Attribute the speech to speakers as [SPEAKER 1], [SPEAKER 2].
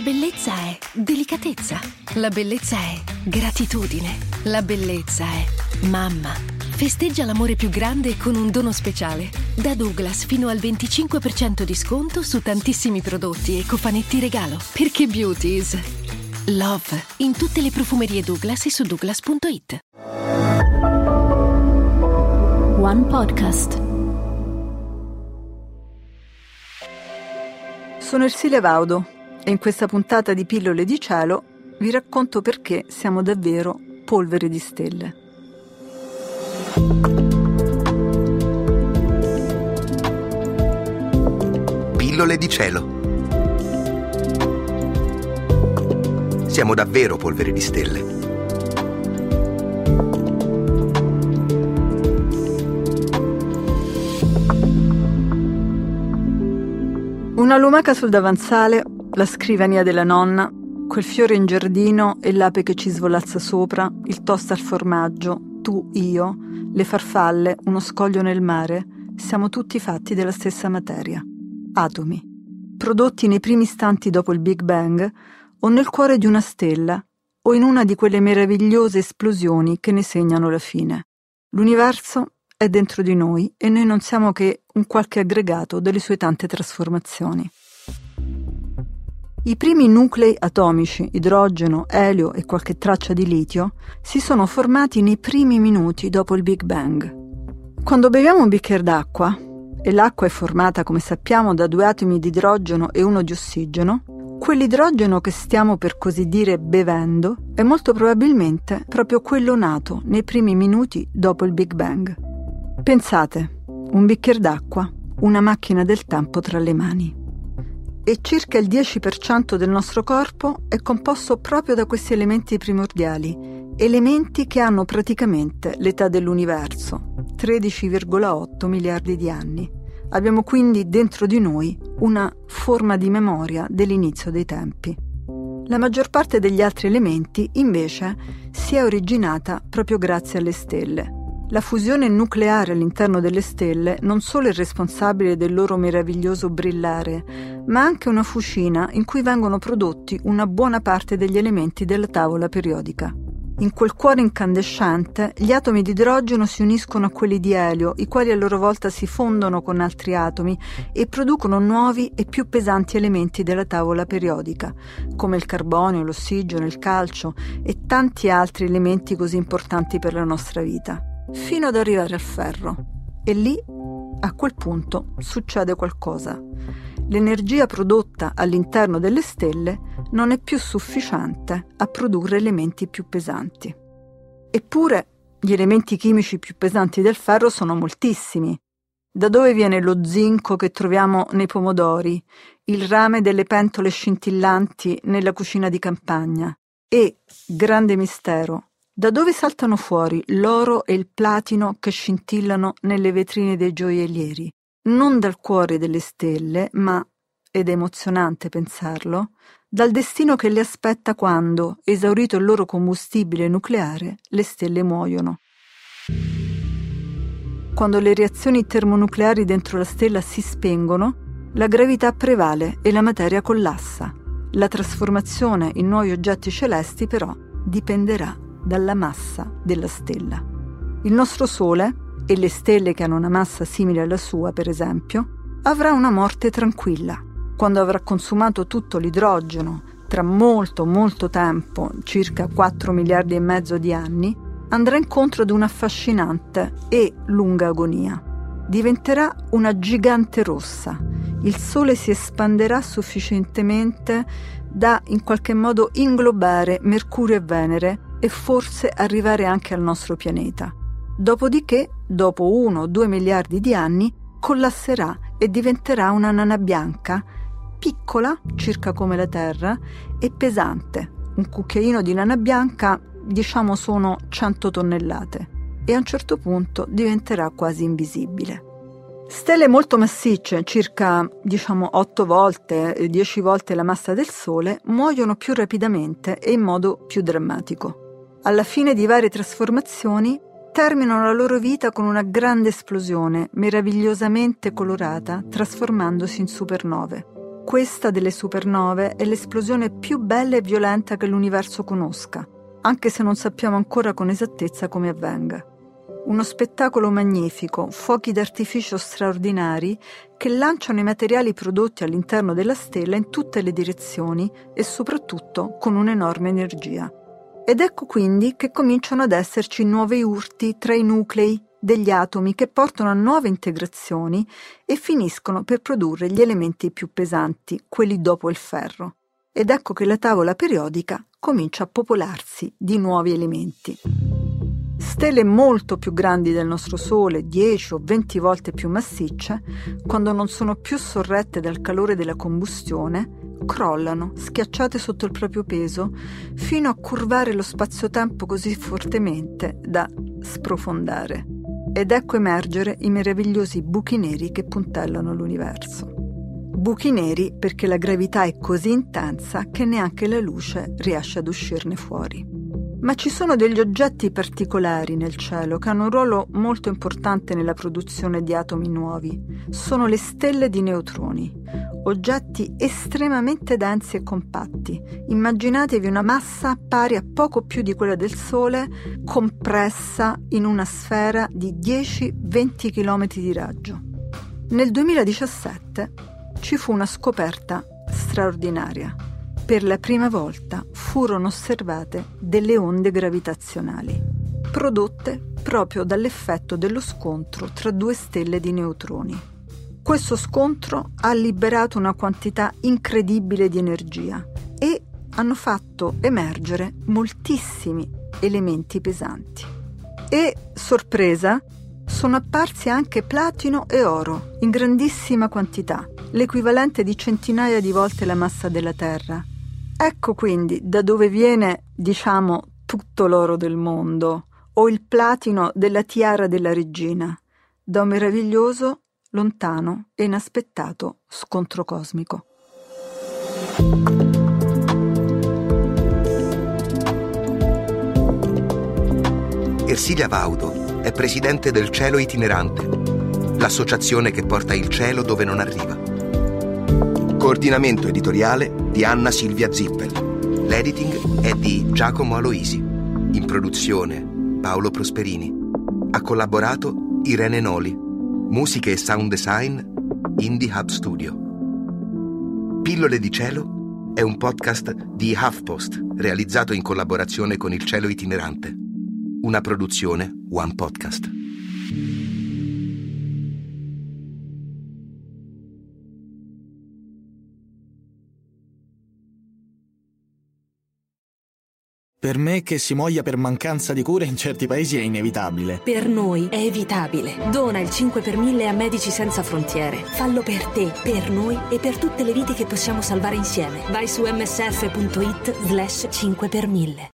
[SPEAKER 1] bellezza è delicatezza. La bellezza è gratitudine. La bellezza è mamma. Festeggia l'amore più grande con un dono speciale. Da Douglas fino al 25% di sconto su tantissimi prodotti e cofanetti regalo. Perché beauty is love. In tutte le profumerie Douglas e su douglas.it.
[SPEAKER 2] One Podcast.
[SPEAKER 3] Sono Ersilia Vaudo e in questa puntata di Pillole di Cielo vi racconto perché siamo davvero polvere di stelle.
[SPEAKER 4] Pillole di cielo. Siamo davvero polvere di stelle.
[SPEAKER 3] Una lumaca sul davanzale, la scrivania della nonna, quel fiore in giardino e l'ape che ci svolazza sopra, il toast al formaggio, tu, io, le farfalle, uno scoglio nel mare, siamo tutti fatti della stessa materia. Atomi, prodotti nei primi istanti dopo il Big Bang o nel cuore di una stella o in una di quelle meravigliose esplosioni che ne segnano la fine. L'universo è dentro di noi e noi non siamo che un qualche aggregato delle sue tante trasformazioni. I primi nuclei atomici, idrogeno, elio e qualche traccia di litio, si sono formati nei primi minuti dopo il Big Bang. Quando beviamo un bicchiere d'acqua, e l'acqua è formata, come sappiamo, da 2 atomi di idrogeno e 1 di ossigeno, quell'idrogeno che stiamo per così dire bevendo è molto probabilmente proprio quello nato nei primi minuti dopo il Big Bang. Pensate, un bicchiere d'acqua, una macchina del tempo tra le mani. E circa il 10% del nostro corpo è composto proprio da questi elementi primordiali, elementi che hanno praticamente l'età dell'universo, 13,8 miliardi di anni. Abbiamo quindi dentro di noi una forma di memoria dell'inizio dei tempi. La maggior parte degli altri elementi, invece, si è originata proprio grazie alle stelle. La fusione nucleare all'interno delle stelle non solo è responsabile del loro meraviglioso brillare, ma anche una fucina in cui vengono prodotti una buona parte degli elementi della tavola periodica. In quel cuore incandescente, gli atomi di idrogeno si uniscono a quelli di elio, i quali a loro volta si fondono con altri atomi e producono nuovi e più pesanti elementi della tavola periodica, come il carbonio, l'ossigeno, il calcio e tanti altri elementi così importanti per la nostra vita, fino ad arrivare al ferro. E lì, a quel punto, succede qualcosa. L'energia prodotta all'interno delle stelle non è più sufficiente a produrre elementi più pesanti. Eppure, gli elementi chimici più pesanti del ferro sono moltissimi. Da dove viene lo zinco che troviamo nei pomodori, il rame delle pentole scintillanti nella cucina di campagna? E, grande mistero, da dove saltano fuori l'oro e il platino che scintillano nelle vetrine dei gioiellieri? Non dal cuore delle stelle, ma, ed è emozionante pensarlo, dal destino che le aspetta quando, esaurito il loro combustibile nucleare, le stelle muoiono. Quando le reazioni termonucleari dentro la stella si spengono, la gravità prevale e la materia collassa. La trasformazione in nuovi oggetti celesti, però, dipenderà dalla massa della stella. Il nostro Sole, e le stelle che hanno una massa simile alla sua, per esempio, avrà una morte tranquilla. Quando avrà consumato tutto l'idrogeno, tra molto tempo, circa 4 miliardi e mezzo di anni, andrà incontro ad una affascinante e lunga agonia. Diventerà una gigante rossa. Il Sole si espanderà sufficientemente da, in qualche modo, inglobare Mercurio e Venere e forse arrivare anche al nostro pianeta. Dopodiché, dopo 1 o 2 miliardi di anni, collasserà e diventerà una nana bianca, piccola, circa come la Terra, e pesante. Un cucchiaino di nana bianca, diciamo, sono 100 tonnellate, e a un certo punto diventerà quasi invisibile. Stelle molto massicce, circa 8 volte, 10 volte la massa del Sole, muoiono più rapidamente e in modo più drammatico. Alla fine di varie trasformazioni, terminano la loro vita con una grande esplosione, meravigliosamente colorata, trasformandosi in supernove. Questa delle supernove è l'esplosione più bella e violenta che l'universo conosca, anche se non sappiamo ancora con esattezza come avvenga. Uno spettacolo magnifico, fuochi d'artificio straordinari che lanciano i materiali prodotti all'interno della stella in tutte le direzioni e soprattutto con un'enorme energia. Ed ecco quindi che cominciano ad esserci nuovi urti tra i nuclei degli atomi che portano a nuove integrazioni e finiscono per produrre gli elementi più pesanti, quelli dopo il ferro. Ed ecco che la tavola periodica comincia a popolarsi di nuovi elementi. Stelle molto più grandi del nostro Sole, 10 o 20 volte più massicce, quando non sono più sorrette dal calore della combustione, crollano, schiacciate sotto il proprio peso, fino a curvare lo spazio-tempo così fortemente da sprofondare. Ed ecco emergere i meravigliosi buchi neri che puntellano l'universo. Buchi neri perché la gravità è così intensa che neanche la luce riesce ad uscirne fuori. Ma ci sono degli oggetti particolari nel cielo che hanno un ruolo molto importante nella produzione di atomi nuovi. Sono le stelle di neutroni, oggetti estremamente densi e compatti. Immaginatevi una massa pari a poco più di quella del Sole, compressa in una sfera di 10-20 km di raggio. Nel 2017 ci fu una scoperta straordinaria. Per la prima volta furono osservate delle onde gravitazionali, prodotte proprio dall'effetto dello scontro tra due stelle di neutroni. Questo scontro ha liberato una quantità incredibile di energia e hanno fatto emergere moltissimi elementi pesanti. E, sorpresa, sono apparsi anche platino e oro in grandissima quantità, l'equivalente di centinaia di volte la massa della Terra. Ecco quindi da dove viene, tutto l'oro del mondo, o il platino della tiara della regina, da un meraviglioso, lontano e inaspettato scontro cosmico.
[SPEAKER 4] Ersilia Vaudo è presidente del Cielo Itinerante, l'associazione che porta il cielo dove non arriva. Coordinamento editoriale di Anna Silvia Zippel. L'editing è di Giacomo Aloisi. In produzione Paolo Prosperini. Ha collaborato Irene Noli. Musiche e sound design Indie Hub Studio. Pillole di cielo è un podcast di HuffPost realizzato in collaborazione con il Cielo Itinerante. Una produzione One Podcast.
[SPEAKER 5] Per me che si muoia per mancanza di cure in certi paesi è inevitabile.
[SPEAKER 6] Per noi è evitabile. Dona il 5 per 1000 a Medici Senza Frontiere. Fallo per te, per noi e per tutte le vite che possiamo salvare insieme. Vai su msf.it/5 per 1000.